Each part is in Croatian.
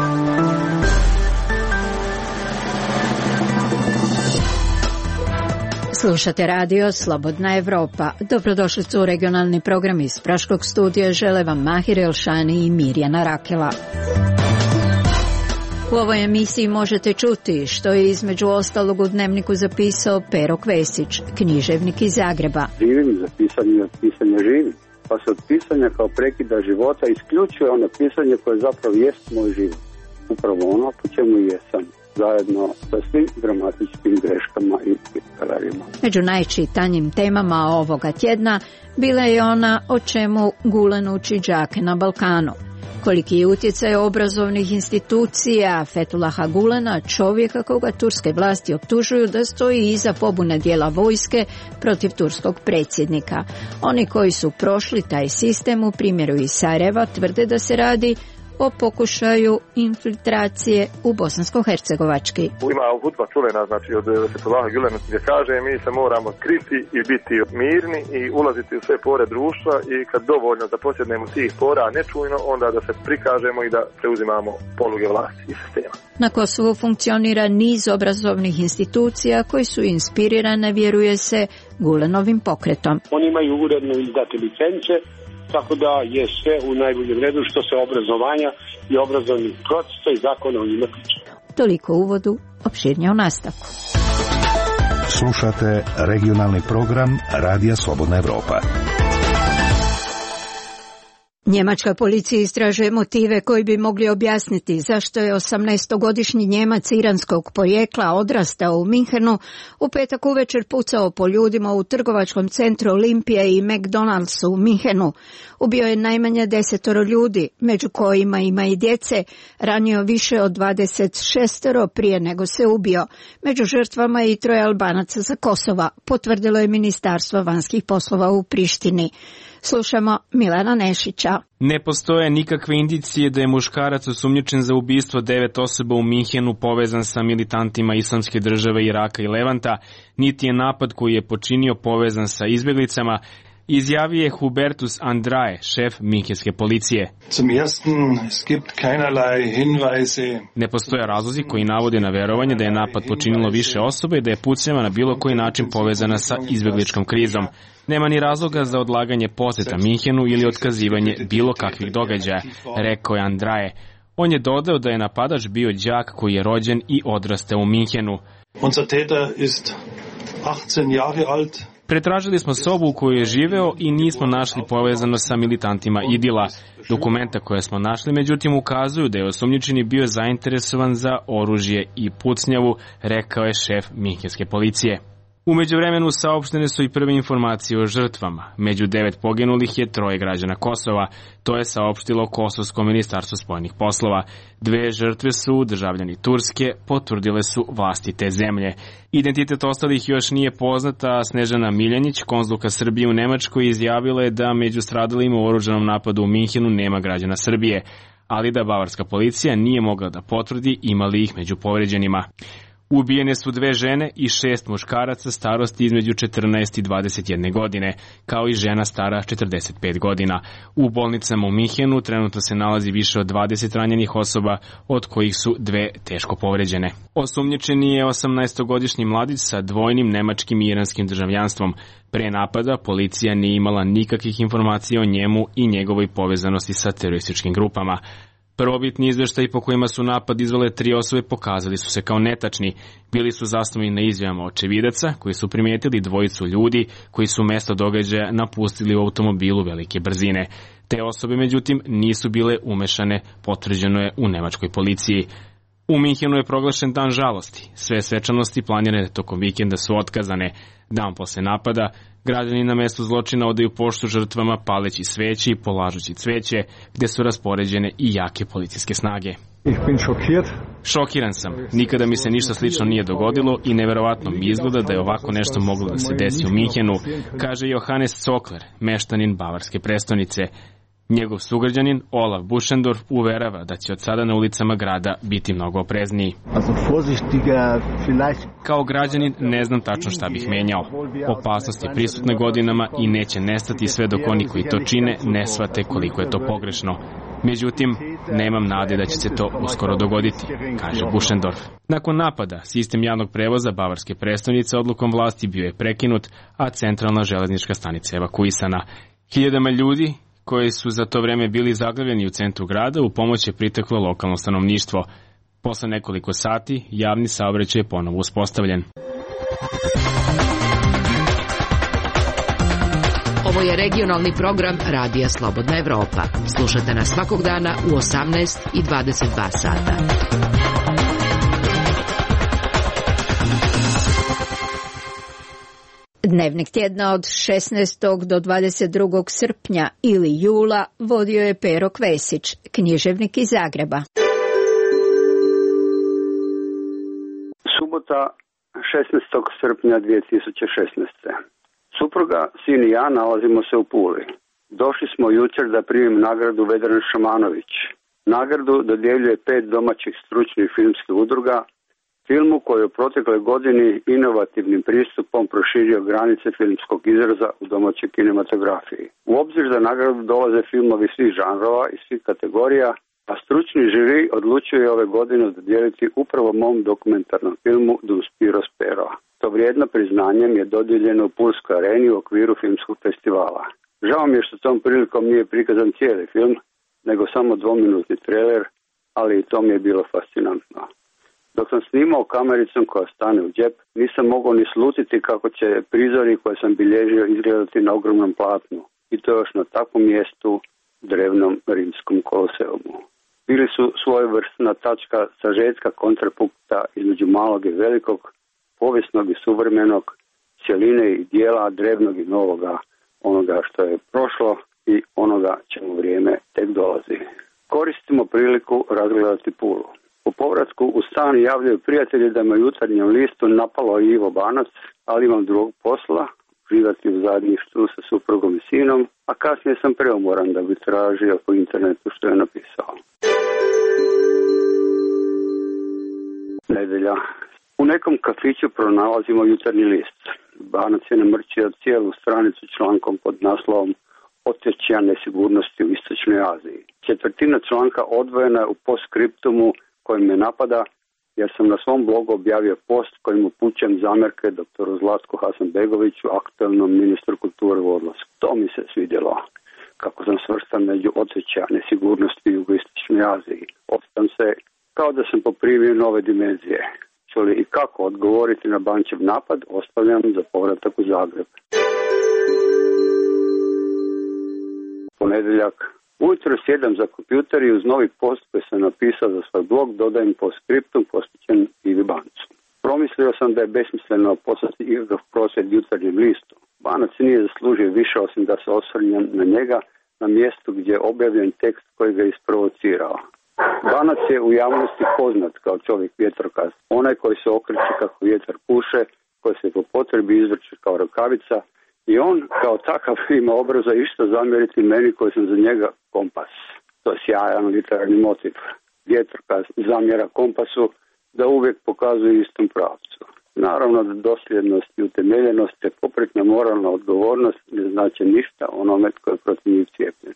Slušate radio Slobodna Evropa. Dobrodošli su u regionalni program iz Praškog studija. Žele vam Mahir Elšani i Mirjana Rakela. U ovoj emisiji možete čuti što je između ostalog u dnevniku zapisao Pero Kvesić, književnik iz Zagreba. Živim za pisanje, od pisanja živim. Pa se od pisanja kao prekida života isključuje ono pisanje koje zapravo jest moj život. Upravo ono po čemu jesam. Zajedno sa svim dramatičkim greškama i pisarima. Među najčitanjim temama ovoga tjedna bila je ona o čemu Gulen uči đake na Balkanu. Koliki je utjecaj obrazovnih institucija Fethullaha Gulena, čovjeka koga turske vlasti optužuju da stoji iza pobune dijela vojske protiv turskog predsjednika. Oni koji su prošli taj sistem u primjeru iz Sarajeva tvrde da se radi o pokušaju infiltracije u bosansko-hercegovački. Ima hudba čuvena, znači od Fethullaha Gulena, gdje kaže mi se moramo kriti i biti mirni i ulaziti u sve pore društva i kad dovoljno da posjednemo tih pora nečujno, onda da se prikažemo i da preuzimamo poluge vlasti i sistema. Na Kosovu funkcionira niz obrazovnih institucija koji su inspirirane, vjeruje se, Gulenovim pokretom. Oni imaju uredno izdate licence, tako da je sve u najboljem redu što se obrazovanja i obrazovnih procesa i zakona o njima tiče. Toliko u uvodu, opširnije u nastavku. Slušate regionalni program Radija Slobodna Evropa. Njemačka policija istražuje motive koji bi mogli objasniti zašto je 18-godišnji Njemac iranskog porijekla odrastao u Minhenu u petak uvečer pucao po ljudima u trgovačkom centru Olimpija i McDonald'su u Minhenu. Ubio je najmanje 10 ljudi, među kojima ima i djece, ranio više od 26 prije nego se ubio. Među žrtvama i 3 Albanaca sa Kosova, potvrdilo je Ministarstvo vanjskih poslova u Prištini. Slušamo Milana Nešića. Ne postoje nikakve indicije da je muškarac osumnjičen za ubistvo 9 osoba u Minhenu povezan sa militantima Islamske države Iraka i Levanta, niti je napad koji je počinio povezan sa izbjeglicama, izjavio je Hubertus Andrae, šef minhenske policije. Ne postoje razlozi koji navode na verovanje da je napad počinilo više osoba i da je pucnjava na bilo koji način povezana sa izbjegličkom krizom. Nema ni razloga za odlaganje posjeta Minhenu ili otkazivanje bilo kakvih događaja, rekao je Andrae. On je dodao da je napadač bio đak koji je rođen i odrastao u Minhenu. Pretražili smo sobu u kojoj je živeo i nismo našli povezano sa militantima IDIL-a. Dokumenta koje smo našli, međutim, ukazuju da je osumnjičeni bio zainteresovan za oružje i pucnjavu, rekao je šef minhenske policije. U međuvremenu saopštene su i prve informacije o žrtvama. Među 9 poginulih je 3 građana Kosova. To je saopštilo Kosovsko ministarstvo spoljnih poslova. 2 žrtve su državljani Turske, potvrdile su vlasti te zemlje. Identitet ostalih još nije poznat, a Snežana Miljanić, konzulka Srbije u Nemačkoj, izjavila je da među stradalima u oružanom napadu u Minhenu nema građana Srbije, ali da bavarska policija nije mogla da potvrdi ima li ih među povređenima. Ubijene su 2 žene i 6 muškaraca starosti između 14 i 21 godine, kao i žena stara 45 godina. U bolnicama u Minhenu trenutno se nalazi više od 20 ranjenih osoba, od kojih su 2 teško povređene. Osumnjičeni je 18-godišnji mladić sa dvojnim nemačkim i iranskim državljanstvom. Pre napada policija nije imala nikakvih informacija o njemu i njegovoj povezanosti sa terorističkim grupama. Prvobitni izveštaji po kojima su napad izvele 3 osobe pokazali su se kao netačni. Bili su zasnovani na izjavama očevidaca koji su primijetili 2 ljudi koji su mesto događaja napustili u automobilu velike brzine. Te osobe, međutim, nisu bile umešane, potvrđeno je u nemačkoj policiji. U Minhenu je proglašen dan žalosti. Sve svečanosti planirane tokom vikenda su otkazane. Dan posle napada, građani na mestu zločina odaju poštu žrtvama paleći sveće i polažući cveće, gde su raspoređene i jake policijske snage. Šokiran sam. Nikada mi se ništa slično nije dogodilo i neverovatno mi izgleda da je ovako nešto moglo da se desi u Minhenu, kaže Johannes Zokler, meštanin bavarske prestonice. Njegov sugrađanin Olaf Buschendorf uverava da će od sada na ulicama grada biti mnogo oprezniji. Kao građanin ne znam tačno šta bih menjao. Opasnost je prisutna godinama i neće nestati sve dok oni koji to čine ne shvate koliko je to pogrešno. Međutim, nemam nade da će se to uskoro dogoditi, kaže Buschendorf. Nakon napada, sistem javnog prevoza bavarske prestonice odlukom vlasti bio je prekinut, a centralna železnička stanica evakuisana. Hiljadama ljudi koji su za to vreme bili zaglavljeni u centru grada u pomoć je priteklo lokalno stanovništvo. Posle nekoliko sati javni saobraćaj je ponovo uspostavljen. Ovo je regionalni program Radija Slobodna Evropa. Slušate nas svakog dana u 18 i 22 sata. Dnevnik tjedna od 16. do 22. srpnja ili jula vodio je Pero Kvesić, književnik iz Zagreba. Subota 16. srpnja 2016. Supruga, sin i ja nalazimo se u Puli. Došli smo jučer da primim nagradu Vedran Šamanović. Nagradu dodjeljuje 5 domaćih stručnih filmskih udruga, filmu koji je u protekloj godini inovativnim pristupom proširio granice filmskog izraza u domaćoj kinematografiji. U obzir za nagradu dolaze filmovi svih žanrova i svih kategorija, a stručni žiri odlučuje ove godine dodijeliti upravo mom dokumentarnom filmu Dum Spiro Spero. To vrijedno priznanje mi je dodijeljeno u Pulskoj areni u okviru filmskog festivala. Žao mi je što tom prilikom nije prikazan cijeli film, nego samo 2-minutni trailer, ali i to mi je bilo fascinantno. Dok sam snimao kamericom koja stane u džep, nisam mogao ni slutiti kako će prizori koje sam bilježio izgledati na ogromnom platnu. I to još na takvom mjestu, drevnom rimskom koloseumu. Bili su svojevrsna tačka sažetka kontrapunkta između malog i velikog, povijesnog i suvremenog, cjeline i dijela drevnog i novoga, onoga što je prošlo i onoga čemu vrijeme tek dolazi. Koristimo priliku razgledati Pulu. Po povratku u stan javljaju prijatelji da me u Jutarnjem listu napalo Ivo Banac, ali imam drugog posla, živati u zajedništvu sa suprugom i sinom, a kasnije sam preumoran da bi tražio po internetu što je napisao. Nedelja. U nekom kafiću pronalazimo Jutarnji list. Banac je namrčio cijelu stranicu člankom pod naslovom Otečija nesigurnosti u Istočnoj Aziji. Četvrtina članka odvojena je u postskriptumu kojim me napada, jer sam na svom blogu objavio post kojim upućujem zamjerke doktoru Zlatku Hasanbegoviću, aktualnom ministru kulture u odlasku. To mi se svidjelo. Kako sam svrstan među otečija nesigurnosti u jugoistočnoj Aziji. Ostam se kao da sam poprimio nove dimenzije. Čuli i kako odgovoriti na Bančev napad, ostavljam za povratak u Zagreb. Ponedjeljak. Ujutro sjedam za kompjuter i uz novi post koji sam napisao za svoj blog dodajem postskriptum posvećen Ivi Bancu. Promislio sam da je besmisleno poslati ikakav prosvjed Jutarnjem listu. Banac nije zaslužio više osim da se osvrnem na njega na mjestu gdje je objavljen tekst koji ga isprovocirao. Banac je u javnosti poznat kao čovjek vjetrokaz, onaj koji se okreće kako vjetar puše, koji se po potrebi izvrće kao rukavica, i on kao takav ima obraza išta zamjeriti meni koji sam za njega kompas. To je sjajan literarni motiv. Vjetrokaz zamjera kompasu da uvijek pokazuje istom pravcu. Naravno da dosljednost i utemeljenost te popretna moralna odgovornost ne znači ništa onome tko je protiv njih cijepljen.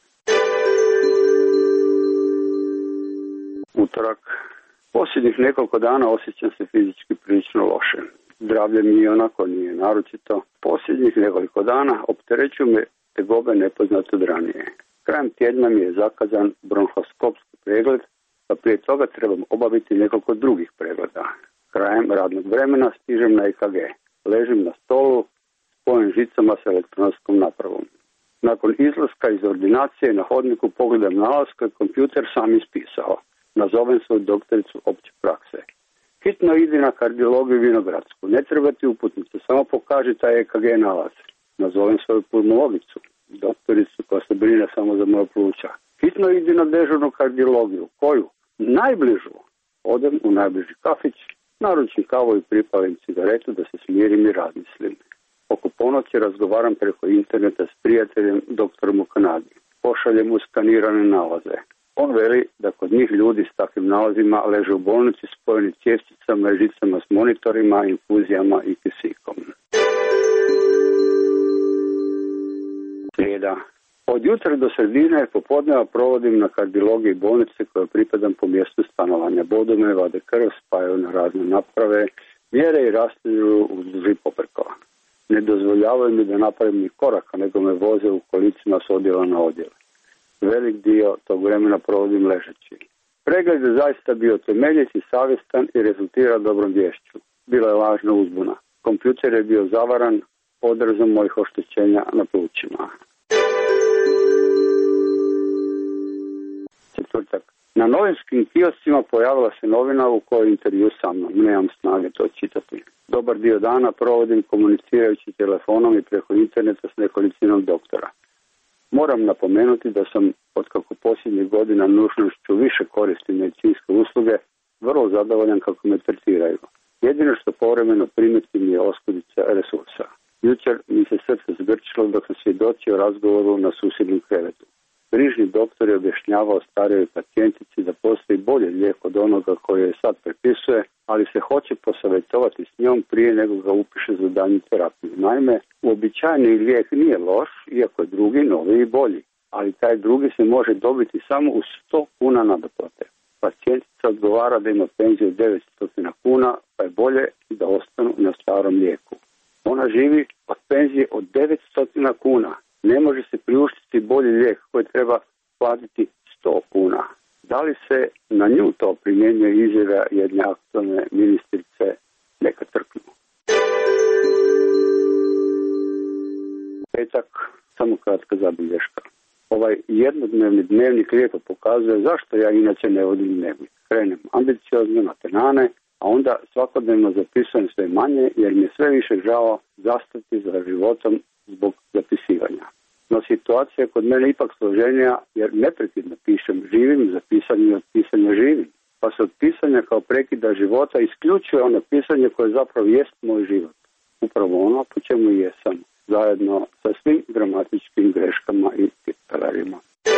Utorak. Posljednjih nekoliko dana osjećam se fizički prilično loše. Zdravlje mi onako nije naročito. Posljednjih nekoliko dana opterećuju me tegobe nepoznate od ranije. Krajem tjedna mi je zakazan bronhoskopski pregled, pa prije toga trebam obaviti nekoliko drugih pregleda. Krajem radnog vremena stižem na EKG. Ležim na stolu, spojen žicama s elektronskom napravom. Nakon izlaska iz ordinacije na hodniku pogledam nalaz koji kompjuter sam ispisao. Nazovem svoju doktoricu opće prakse. Hitno idi na kardiologiju Vinogradsku. Ne treba ti uputnicu, samo pokaži taj EKG nalaz. Nazovem svoju pulmologicu, doktoricu koja se brine samo za moja pluća. Hitno idi na dežurnu kardiologiju. Koju? Najbližu. Odem u najbliži kafić, naručim kavu i pripalim cigaretu da se smirim i razmislim. Oko ponoći razgovaram preko interneta s prijateljem doktorom u Kanadi. Pošaljem mu skanirane nalaze. On veli da kod njih ljudi s takvim nalazima leže u bolnici spojeni cjevčicama i žicama s monitorima, infuzijama i kisikom. Srijeda. Od jutra do sredine popodneva provodim na kardiologiji bolnice koje pripadam po mjestu stanovanja. Bodu me, vade krv, spajaju na razne naprave, mjere i rastavljaju uzduž i popreko. Ne dozvoljavaju mi da napravim ni koraka, nego me voze u kolicima s odjela na odjel. Velik dio tog vremena provodim ležeći. Pregled je zaista bio temeljit i savjestan i rezultira dobrom vješću. Bila je lažna uzbuna. Kompjuter je bio zavaran odrazom mojih oštećenja na plućima. Četvrtak. Na novinskim kioscima pojavila se novina u kojoj je intervju sa mnom. Nemam snage to čitati. Dobar dio dana provodim komunicirajući telefonom i preko interneta s nekolicinom doktora. Moram napomenuti da sam, otkako posljednjih godina nužnošću više koristim medicinske usluge, vrlo zadovoljan kako me tretiraju. Jedino što povremeno primetim je oskudica resursa. Jučer mi se srce zgrčilo dok sam svjedočio razgovoru na susjednom krevetu. Brižni doktor je objašnjavao starijoj pacijentici da postoji bolji lijek od onoga koji je sad prepisuje, ali se hoće posavjetovati s njom prije nego ga upiše za daljnju terapiju. Naime, uobičajeni lijek nije loš, iako je drugi, novi i bolji, ali taj drugi se može dobiti samo uz 100 kuna nadoplate. Pacijentica odgovara da ima penziju 900 kuna, pa je bolje da ostanu na starom lijeku. Ona živi od penzije od 900 kuna. Ne može se priuštiti bolji lijek koji treba platiti 100 kuna. Da li se na nju to primjenjuje izjava jedne aktualne ministrice? Neka trknu. Petak, samo kratka zabilješka. Ovaj jednodnevni dnevnik lijepo pokazuje zašto ja inače ne vodim dnevnik. Krenem ambiciozno na tenane, a onda svakodnevno zapisujem sve manje jer mi je sve više žao zastati za životom zbog zapisivanja. No situacija je kod mene ipak složenija jer neprekidno pišem živim, za pisanje i od pisanja živim. Pa se od pisanja kao prekida života isključuje ono pisanje koje zapravo jest moj život. Upravo ono po čemu jesam, zajedno sa svim gramatičkim greškama i tipfelerima.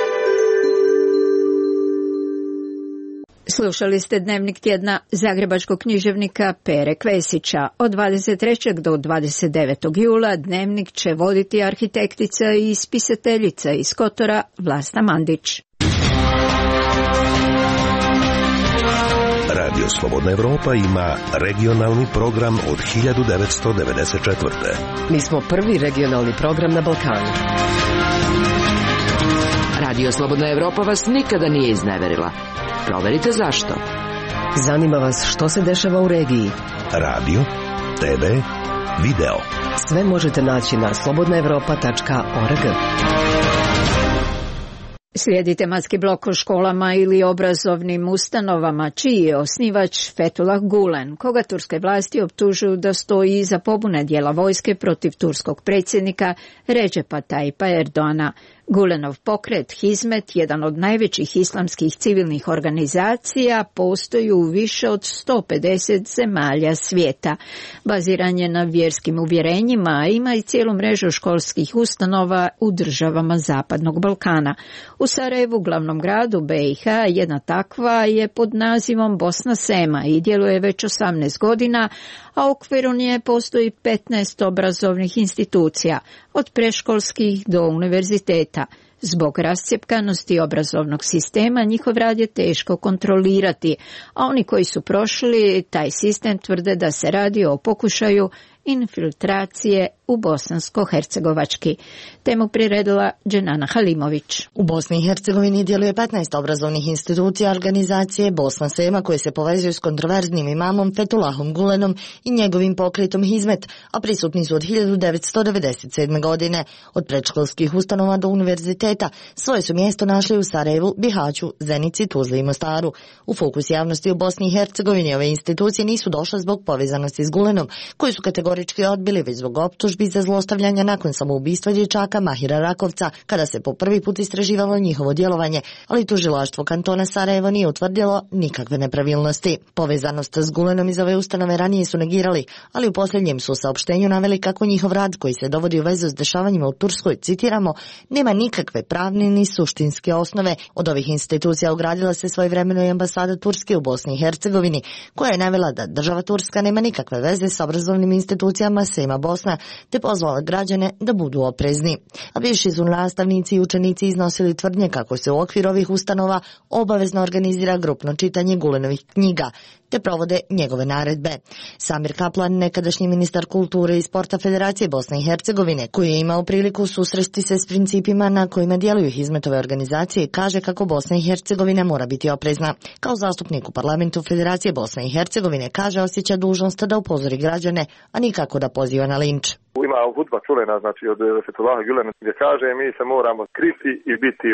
Slušali ste dnevnik tjedna zagrebačkog književnika Pere Kvesića. Od 23. do 29. jula dnevnik će voditi arhitektica i spisateljica iz Kotora Vlasta Mandić. Radio Slobodna Evropa ima regionalni program od 1994. Mi smo prvi regionalni program na Balkanu. Radio Slobodna Evropa vas nikada nije izneverila. Proverite zašto. Zanima vas što se dešava u regiji. Radio, TV, video. Sve možete naći na slobodnaevropa.org. Slijedi tematski blok o školama ili obrazovnim ustanovama, čiji je osnivač Fethullah Gulen, koga turske vlasti optužuju da stoji iza pobune dijela vojske protiv turskog predsjednika Recepa Tayyipa Erdoana. Gulenov pokret Hizmet, jedan od najvećih islamskih civilnih organizacija, postoji u više od 150 zemalja svijeta. Baziran je na vjerskim uvjerenjima, a ima i cijelu mrežu školskih ustanova u državama Zapadnog Balkana. U Sarajevu, glavnom gradu BiH, jedna takva je pod nazivom Bosna Sema i djeluje već 18 godina, a u okviru nje postoji 15 obrazovnih institucija, od predškolskih do univerziteta. Zbog rascjepkanosti obrazovnog sistema njihov rad je teško kontrolirati, a oni koji su prošli taj sistem tvrde da se radi o pokušaju infiltracije u bosansko-hercegovački. Temu priredila Dženana Halimović. U Bosni i Hercegovini djeluje 15 obrazovnih institucija organizacije Bosna Sema koje se povezuju s kontroverznim imamom Fethullahom Gulenom i njegovim pokretom Hizmet, a prisutni su od 1997. godine. Od predškolskih ustanova do univerziteta svoje su mjesto našli u Sarajevu, Bihaću, Zenici, Tuzli i Mostaru. U fokus javnosti u Bosni i Hercegovini ove institucije nisu došle zbog povezanosti s Gulenom, koji su kategorički odbili, već zbog optužbi za zlostavljanja nakon samoubistva dječaka Mahira Rakovca, kada se po prvi put istraživalo njihovo djelovanje, ali tužilaštvo kantona Sarajevo nije utvrdilo nikakve nepravilnosti. Povezanost s Gulenom iz ove ustanove ranije su negirali, ali u posljednjem su saopštenju naveli kako njihov rad, koji se dovodi u vezu s dešavanjima u Turskoj, citiramo, nema nikakve pravne ni suštinske osnove. Od ovih institucija ogradila se svojevremeno i ambasada Turske u Bosni i Hercegovini, koja je navela da država Turska nema nikakve veze s obrazovnim institucijama institucijama Sema Bosna, te pozvala građane da budu oprezni. A bivši su nastavnici i učenici iznosili tvrdnje kako se u okviru ovih ustanova obavezno organizira grupno čitanje Gulenovih knjiga, te provode njegove naredbe. Samir Kaplan, nekadašnji ministar kulture i sporta Federacije Bosne i Hercegovine, koji je imao priliku susresti se s principima na kojima djeluju Hizmetove organizacije, kaže kako Bosna i Hercegovina mora biti oprezna. Kao zastupnik u parlamentu Federacije Bosne i Hercegovine kaže osjeća dužnost da upozori građane, a nikako da poziva na linč. Ima hudba čuvena, znači od Fethullaha Gülena, gdje kaže mi se moramo kriti i biti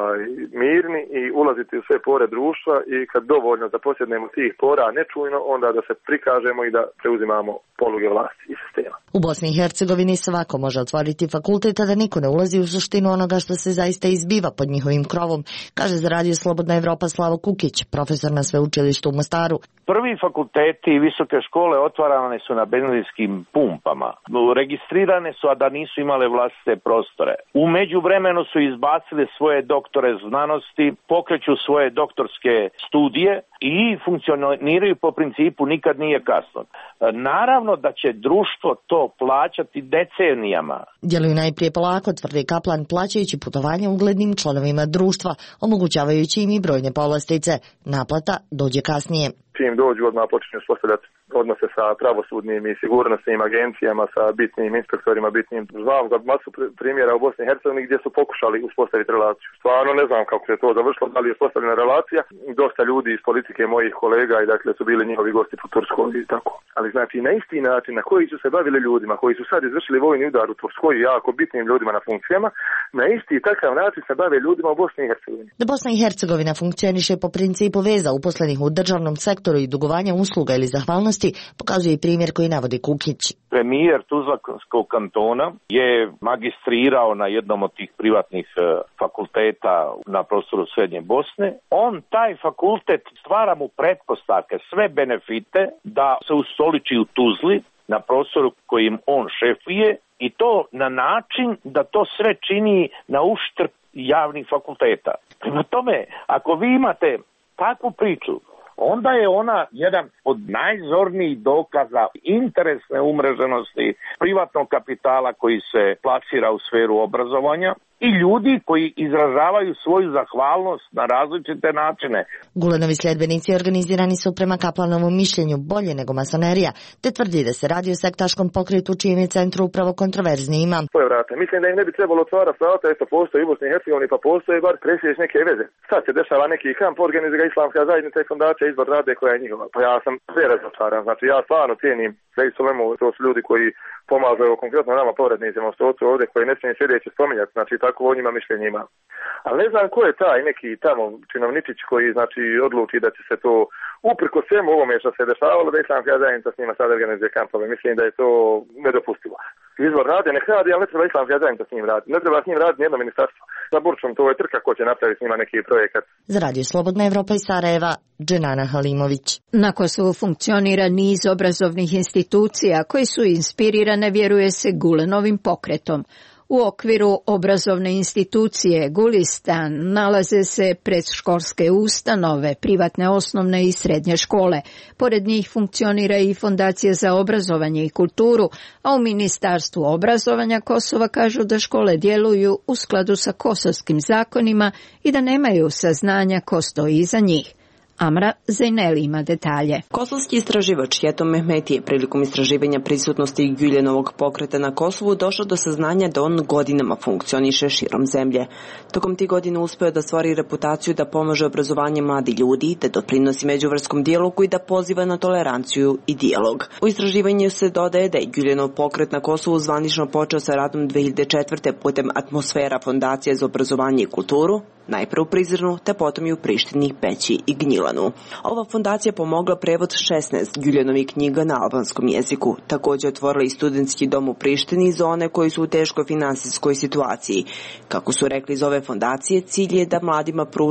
mirni i ulaziti u sve pore društva i kad dovoljno zaposjednemo tih pora nečujno, onda da se prikažemo i da preuzimamo poluge vlasti i sistema. U Bosni i Hercegovini svako može otvoriti fakultet, a da niko ne ulazi u suštinu onoga što se zaista izbiva pod njihovim krovom, kaže za Radio Slobodna Evropa Slavo Kukić, profesor na sveučilištu u Mostaru. Prvi fakulteti i visoke škole otvarane su na benzinskim pumpama. Registrirane su, a da nisu imale vlastite prostore. U međuvremenu su izbacili svoje doktore znanosti, pokreću svoje doktorske studije i funkcioniraju po principu nikad nije kasno. Naravno da će društvo to plaćati decenijama. Djeluju najprije polako, tvrdi Kaplan, plaćajući putovanje uglednim članovima društva, omogućavajući im i brojne povlastice. Naplata dođe kasnije. Čim dođu, odmah počinju uspostavljati odnose sa pravosudnim i sigurnosnim agencijama, sa bitnim inspektorima, bitnim. Znam za masu primjera u Bosni i Hercegovini gdje su pokušali uspostaviti relaciju. Stvarno ne znam kako se to završilo, da li je uspostavljena relacija. Dosta ljudi iz politike mojih kolega i dakle su bili njihovi gosti po Turskoj i tako. Ali znači na isti način na koji su se bavili ljudima koji su sad izvršili vojni udar u Turskoj i jako bitnim ljudima na funkcijama, na isti takav način se bave ljudima u Bosni i Hercegovini. Da Bosna i Hercegovina funkcioniše po principu veza uposlenih u državnom sektoru i dugovanja usluga ili zahvalnosti, pokazuje i primjer koji navodi Kukić. Premijer Tuzlanskog kantona je magistrirao na jednom od tih privatnih fakulteta na prostoru Srednje Bosne. On taj fakultet stvara mu pretpostavke, sve benefite da se ustoliči u Tuzli na prostoru kojim on šefuje i to na način da to sve čini na uštrb javnih fakulteta. Prema tome, ako vi imate takvu priču, onda je ona jedan od najzornijih dokaza interesne umreženosti privatnog kapitala koji se plasira u sferu obrazovanja i ljudi koji izražavaju svoju zahvalnost na različite načine. Gulenovi sljedbenici organizirani su prema Kaplanovom mišljenju bolje nego masonerija, te tvrdi da se radi o sektaškom pokretu čijem je centru upravo kontroverzni imam. Mislim da im ne bi trebalo otvarati vrata, eto postoji u Bosni i Hercegovini, pa postoji bar presjeć neke veze. Sad se dešava neki kamp, organizira Islamska zajednica i fondacija Izbor Rade koja je njihova. Pa ja sam sve razočaran, znači ja stvarno cijenim da i to su ljudi koji pomažu konkretno nama povrednicima u stocu ovdje koji ne smije sljedeće spominjati, znači tako o njima mišljenje ima. Ali ne znam ko je taj neki tamo činovničić koji znači odluči da će se to uprko svemu ovome što se dešavalo da Islamska zajednica s njima sad organizuje kampove. Mislim da je to nedopustivo. Izbor Rade nek radi, ali ne treba Islamska zajednica s njim raditi. Ne treba s njim raditi nijedno ministarstvo. Za Burčom to je trka ko će napraviti s njima neki projekat. Za Radio Slobodna Evropa iz Sarajeva, Dženana Halimović. Na Kosovu funkcionira niz obrazovnih institucija koji su inspirirane, vjeruje se, Gulenovim pokretom. U okviru obrazovne institucije Gulistan nalaze se predškolske ustanove, privatne osnovne i srednje škole. Pored njih funkcionira i Fondacija za obrazovanje i kulturu, a u Ministarstvu obrazovanja Kosova kažu da škole djeluju u skladu sa kosovskim zakonima i da nemaju saznanja ko stoji iza njih. Amra Zejneli ima detalje. Kosovski istraživač Jetom Mehmeti je prilikom istraživanja prisutnosti Güljenovog pokreta na Kosovu došao do saznanja da on godinama funkcioniše širom zemlje. Tokom tih godina uspeo da stvori reputaciju da pomaže obrazovanje mladih ljudi, da doprinosi međuvrskom dijalogu i da poziva na toleranciju i dijalog. U istraživanju se dodaje da je Güljenov pokret na Kosovu zvanično počeo sa radom 2004. putem Atmosfera Fondacije za obrazovanje i kulturu, najprve u Prizrenu, te potom i u Prištini, Peći i Gnjilanu. Ova fondacija pomogla prevod 16 Güljenovih knjiga na albanskom jeziku. Također otvorila i studentski dom u Prištini za one koji su u teškoj finansijskoj situaciji. Kako su rekli iz ove fondacije, cilj je da mladima pruže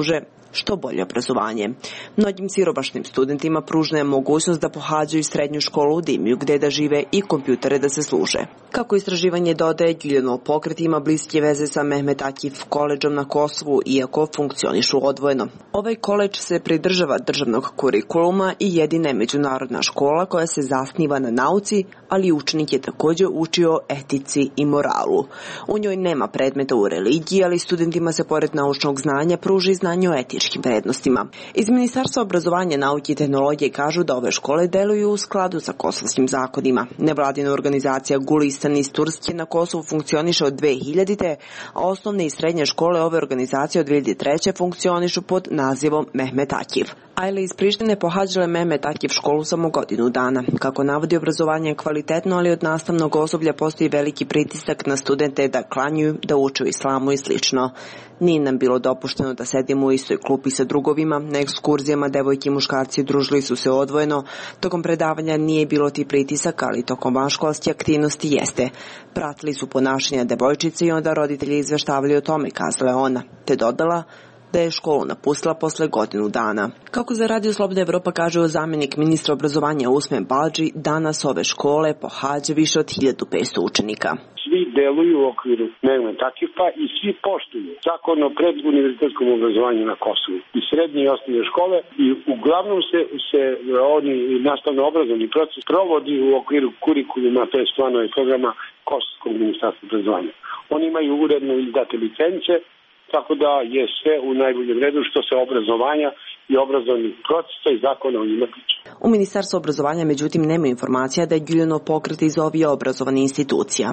što bolje obrazovanje. Mnogim siromašnim studentima pružna je mogućnost da pohađaju srednju školu u Dimiju gdje da žive i kompjutere da se služe. Kako istraživanje dodaje, Güljanov pokret ima bliske veze sa Mehmet Akif koledžom na Kosovu, iako funkcionišu odvojeno. Ovaj koledž se pridržava državnog kurikuluma i jedina je međunarodna škola koja se zasniva na nauci, ali učenik je također učio etici i moralu. U njoj nema predmeta u religiji, ali studentima se pored naučnog znanja pruži znanje o etičkim vrednostima. Iz Ministarstva obrazovanja, nauke i tehnologije kažu da ove škole deluju u skladu sa kosovskim zakonima. Nevladina organizacija Gulistan iz Turske na Kosovu funkcioniše od 2000. a osnovne i srednje škole ove organizacije od 2003. funkcionišu pod nazivom Mehmet Akif. Ajle iz Prištine pohađale Mehmet Akif školu samo godinu dana. Kako navodi, obrazovanje je kvalitetno, ali od nastavnog osoblja postoji veliki pritisak na studente da klanjuju, da uče o islamu i slično. Nije nam bilo dopušteno da sedimo u istoj klupi sa drugovima, na ekskurzijama devojke i muškarci družili su se odvojeno, tokom predavanja nije bilo ti pritisaka, ali tokom vanškolske aktivnosti jeste. Pratili su ponašanja devojčice i onda roditelji izveštavali o tome, kazala je ona, te dodala da je školu napustila posle godinu dana. Kako za Radio Slobodna Evropa kaže zamjenik ministra obrazovanja Usmen Balđi, danas ove škole pohađa više od 1500 učenika. Svi deluju u okviru Mehmet Akifa i svi poštuju zakon o preduniverzitetskom obrazovanju na Kosovu. I srednje i osnovne škole i uglavnom se oni nastavno-obrazovni proces provodi u okviru kurikuluma, to je planova i programa Kosovskog ministarstva obrazovanja. Oni imaju uredno izdate licence, tako da je sve u najboljem redu što se obrazovanja i obrazovnih procesa i zakona o njima tiče. U Ministarstvu obrazovanja, međutim, nema informacija da je Güljanov pokret iz ovih obrazovnih institucija.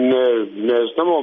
Ne znamo,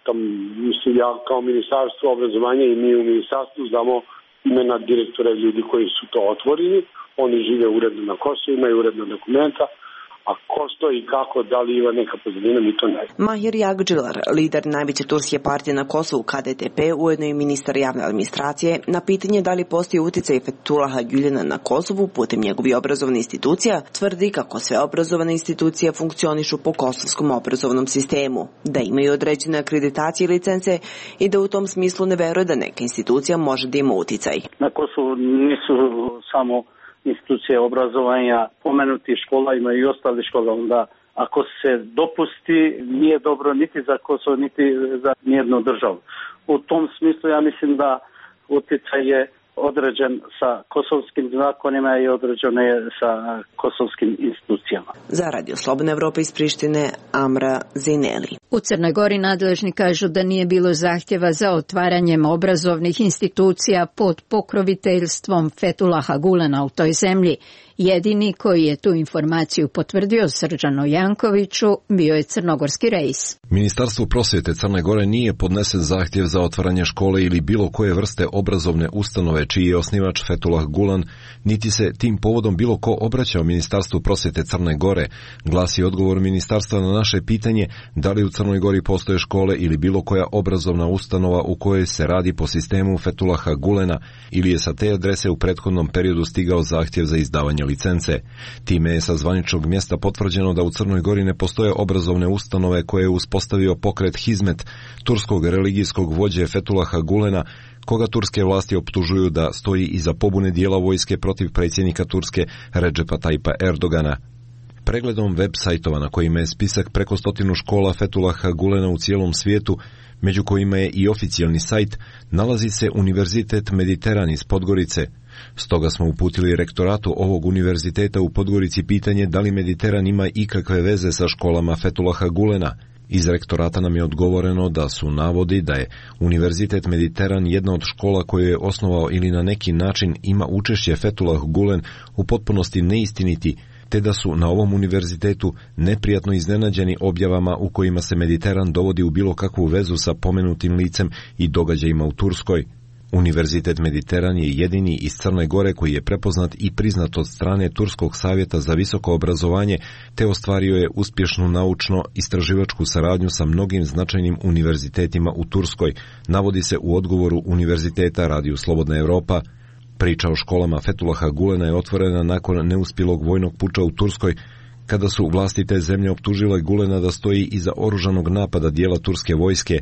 mislim ja kao Ministarstvo obrazovanja i mi u Ministarstvu znamo imena direktora ljudi koji su to otvorili, oni žive uredno na Kosovu, imaju uredna dokumenta, a ko stoji i kako, da li ima neka pozadina, mi to ne znam. Mahir Jagdžilar, lider najveće turske partije na Kosovu KDTP, ujedno i ministar javne administracije, na pitanje da li postoji uticaj Fethulaha Güljana na Kosovu putem njegovih obrazovnih institucija, tvrdi kako sve obrazovane institucije funkcionišu po kosovskom obrazovnom sistemu, da imaju određene akreditacije i licence i da u tom smislu ne veruje da neka institucija može da ima uticaj. Na Kosovu nisu samo institucije obrazovanja, pomenuti škola, ima i ostali škola, onda ako se dopusti nije dobro niti za Kosovo, niti za nijednu državu. U tom smislu ja mislim da utjecaj je određen sa kosovskim zakonima i određen je sa kosovskim institucijama. Za Radio Slobodna Evropa iz Prištine, Amra Zineli. U Crnoj Gori nadležni kažu da nije bilo zahtjeva za otvaranjem obrazovnih institucija pod pokroviteljstvom Fethulaha Gulena u toj zemlji. Jedini koji je tu informaciju potvrdio Srđanu Jankoviću bio je crnogorski reis. Ministarstvu prosvjete Crne Gore nije podnesen zahtjev za otvaranje škole ili bilo koje vrste obrazovne ustanove čiji je osnivač Fethullah Gulen, niti se tim povodom bilo ko obraćao Ministarstvu prosvjete Crne Gore, glasi odgovor ministarstva na naše pitanje da li u Crnoj Gori postoje škole ili bilo koja obrazovna ustanova u kojoj se radi po sistemu Fethulaha Gulena ili je sa te adrese u prethodnom periodu stigao zahtjev za izdavanje licence. Time je sa zvaničnog mjesta potvrđeno da u Crnoj Gori ne postoje obrazovne ustanove koje je uspostavio pokret Hizmet, turskog religijskog vođe Fethulaha Gulena, koga turske vlasti optužuju da stoji iza pobune dijela vojske protiv predsjednika Turske Redžepa Tajpa Erdogana. Pregledom web sajtova na kojima je spisak preko 100 škola Fethulaha Gulena u cijelom svijetu, među kojima je i oficijalni sajt, nalazi se Univerzitet Mediteran iz Podgorice. Stoga smo uputili rektoratu ovog univerziteta u Podgorici pitanje da li Mediteran ima ikakve veze sa školama Fethulaha Gulena. Iz rektorata nam je odgovoreno da su navodi da je Univerzitet Mediteran jedna od škola koju je osnovao ili na neki način ima učešće Fethullah Gulen u potpunosti neistiniti, te da su na ovom univerzitetu neprijatno iznenađeni objavama u kojima se Mediteran dovodi u bilo kakvu vezu sa pomenutim licem i događajima u Turskoj. Univerzitet Mediteran je jedini iz Crne Gore koji je prepoznat i priznat od strane Turskog savjeta za visoko obrazovanje, te ostvario je uspješnu naučno-istraživačku saradnju sa mnogim značajnim univerzitetima u Turskoj, navodi se u odgovoru Univerziteta Radio Slobodna Evropa. Priča o školama Fethulaha Gulena je otvorena nakon neuspjelog vojnog puča u Turskoj, kada su vlasti te zemlje optužile Gulena da stoji iza oružanog napada dijela turske vojske.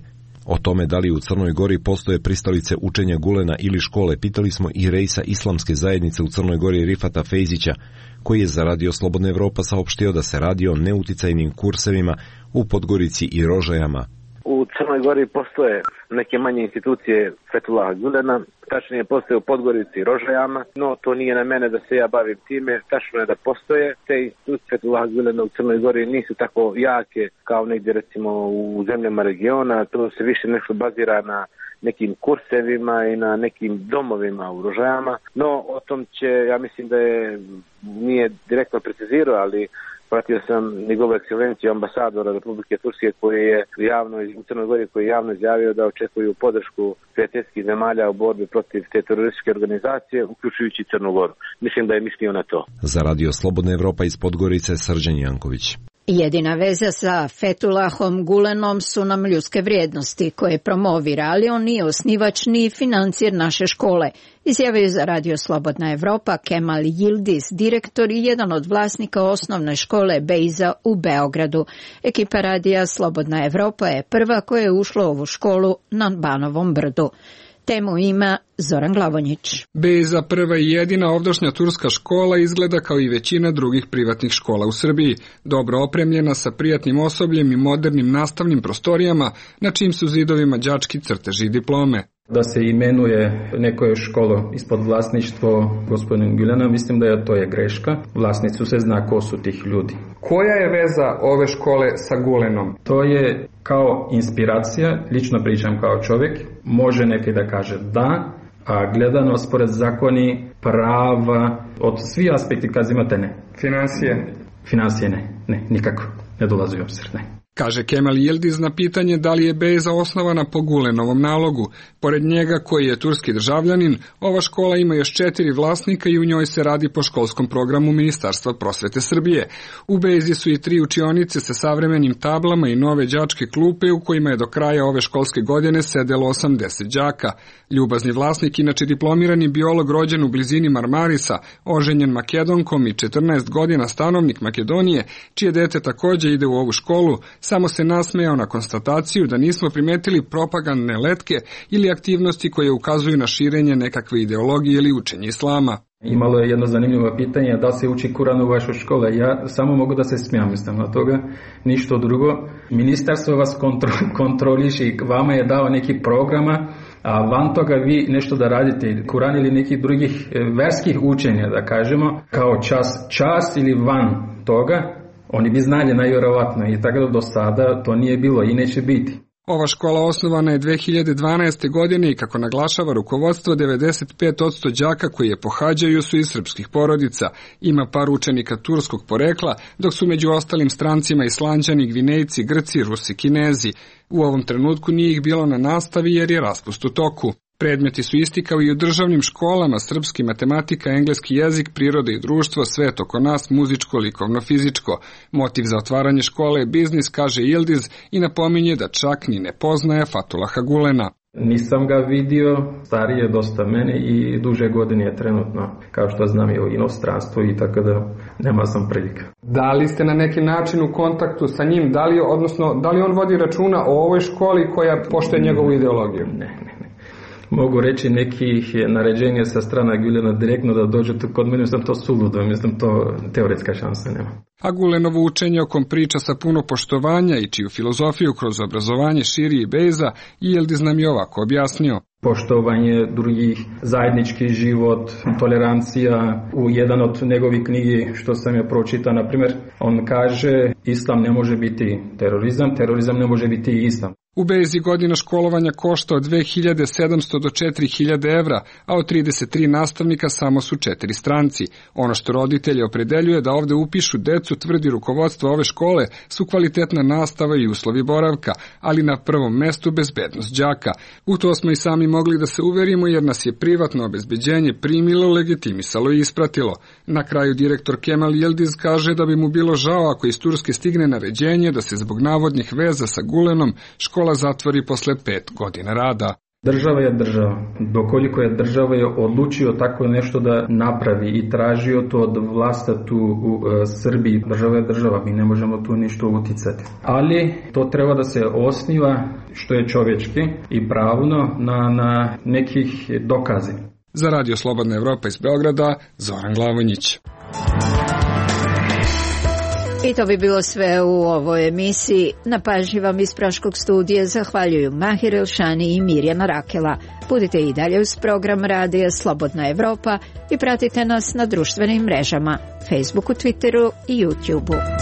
O tome da li u Crnoj Gori postoje pristalice učenja Gulena ili škole pitali smo i rejsa islamske zajednice u Crnoj Gori Rifata Fejzića, koji je za Radio Slobodna Evropa saopštio da se radi o neuticajnim kursevima u Podgorici i Rožajama. U Crnoj Gori postoje neke manje institucije Fetulaha Gulena, tačnije postoje u Podgorici i Rožajama, no to nije na mene da se ja bavim time, tačno je da postoje. Te institucije Fetulaha Gulena u Crnoj Gori nisu tako jake kao negdje recimo u zemljama regiona, to se više nešto bazira na nekim kursevima i na nekim domovima u Rožajama, no o tom će, ja mislim da nije direktno precizirao, ali pratio sam njegovu ekscelenciju ambasadora Republike Turske koji je javno u Crnoj Gori koji je javno izjavio da očekuju podršku prijateljskih zemalja u borbi protiv te terorističke organizacije, uključujući Crnu Goru. Mislim da je mislio na to. Za Radio Slobodna Evropa iz Podgorice Srđan Janković. Jedina veza sa Fetulahom Gulenom su nam ljudske vrijednosti koje promovira, ali on nije osnivač ni financijer naše škole, izjavio za Radio Slobodna Evropa Kemal Yildiz, direktor i jedan od vlasnika osnovne škole Bejza u Beogradu. Ekipa Radija Slobodna Evropa je prva koja je ušla u ovu školu na Banovom brdu. Temu ima Zoran Glavonjić. Bejza, prva i jedina ovdašnja turska škola, izgleda kao i većina drugih privatnih škola u Srbiji. Dobro opremljena sa prijatnim osobljem i modernim nastavnim prostorijama, na čijim su zidovima đački crteži i diplome. Da se imenuje neko školo ispod vlasništvo gospodin Gulena, mislim da to je greška. Vlasnicu se zna ko su tih ljudi. Koja je veza ove škole sa Gulenom? To je kao inspiracija, lično pričam kao čovjek, može neki da kaže da, a gledano spored zakoni, prava, od svih aspekti kad imate ne. Financije? Financije ne, nikako, ne dolazi u obzir, ne. Kaže Kemal Yildiz na pitanje da li je Bejza osnovana po Gulenovom nalogu. Pored njega, koji je turski državljanin, ova škola ima još 4 vlasnika i u njoj se radi po školskom programu Ministarstva prosvete Srbije. U Bejzi su i 3 učionice sa savremenim tablama i nove đačke klupe u kojima je do kraja ove školske godine sedelo 80 đaka. Ljubazni vlasnik, inače diplomirani biolog rođen u blizini Marmarisa, oženjen Makedonkom i 14 godina stanovnik Makedonije, čije dete takođe ide u ovu školu, samo se nasmejao na konstataciju da nismo primetili propagandne letke ili aktivnosti koje ukazuju na širenje nekakve ideologije ili učenje islama. Imalo je jedno zanimljivo pitanje, da se uči Kuran u vašoj škole. Ja samo mogu da se smijam, mislim na toga, ništa drugo. Ministarstvo vas kontroliši, vama je dao neki programa, a van toga vi nešto da radite, Kuran ili nekih drugih verskih učenja, da kažemo, kao čas ili van toga, oni bi znali najvjerovatno i tako do sada to nije bilo i neće biti. Ova škola osnovana je 2012. godine i kako naglašava rukovodstvo, 95% đaka koji je pohađaju su iz srpskih porodica. Ima par učenika turskog porekla, dok su među ostalim strancima Islanđani, Gvinejci, Grci, Rusi, Kinezi. U ovom trenutku nije ih bilo na nastavi jer je raspust u toku. Predmeti su isti kao i u državnim školama, srpski, matematika, engleski jezik, priroda i društvo, svet oko nas, muzičko, likovno, fizičko. Motiv za otvaranje škole je biznis, kaže Yildiz i napominje da čak ni ne poznaje Fetulaha Gulena. Nisam ga vidio, stariji je dosta mene i duže godine je trenutno, kao što znam i u inostranstvu i tako da nema sam prilika. Da li ste na neki način u kontaktu sa njim, da li on vodi računa o ovoj školi koja poštuje njegovu ideologiju? Ne. Mogu reći nekih naređenja sa strana Gulena direktno da dođete kod mene, mislim to suludo, mislim to teoretska šansa nema. A Gulenovo učenje o kom priča sa puno poštovanja i čiju filozofiju kroz obrazovanje širi i Bejza, Yildiz nam je ovako objasnio. Poštovanje drugih, zajednički život, tolerancija. U jedan od njegovih knjigi što sam je pročitao, na primjer, on kaže islam ne može biti terorizam, terorizam ne može biti islam. U Bejzi godina školovanja košta od 2700 do 4000 evra, a od 33 nastavnika samo su 4 stranci. Ono što roditelje opredeljuje da ovde upišu decu, tvrdi rukovodstvo ove škole, su kvalitetna nastava i uslovi boravka, ali na prvom mestu bezbednost đaka. U to smo i sami mogli da se uverimo jer nas je privatno obezbeđenje primilo, legitimisalo i ispratilo. Na kraju direktor Kemal Yildiz kaže da bi mu bilo žao ako iz Turske stigne naređenje da se zbog navodnih veza sa Gulenom škola zatvori posle 5 godina rada. Država je država. Dokoliko je država je odlučio tako nešto da napravi i tražio to od vlasta tu u Srbiji. Država je država, mi ne možemo tu ništa uticati. Ali to treba da se osniva što je čovječki i pravno na nekih dokazi. Za Radio Slobodna Evropa iz Beograda, Zoran Glavonjić. I to bi bilo sve u ovoj emisiji. Na pažnji vam iz Praškog studija zahvaljuju Mahir Elšani i Mirjana Rakela. Budite i dalje uz program Radija Slobodna Evropa i pratite nas na društvenim mrežama, Facebooku, Twitteru i YouTubeu.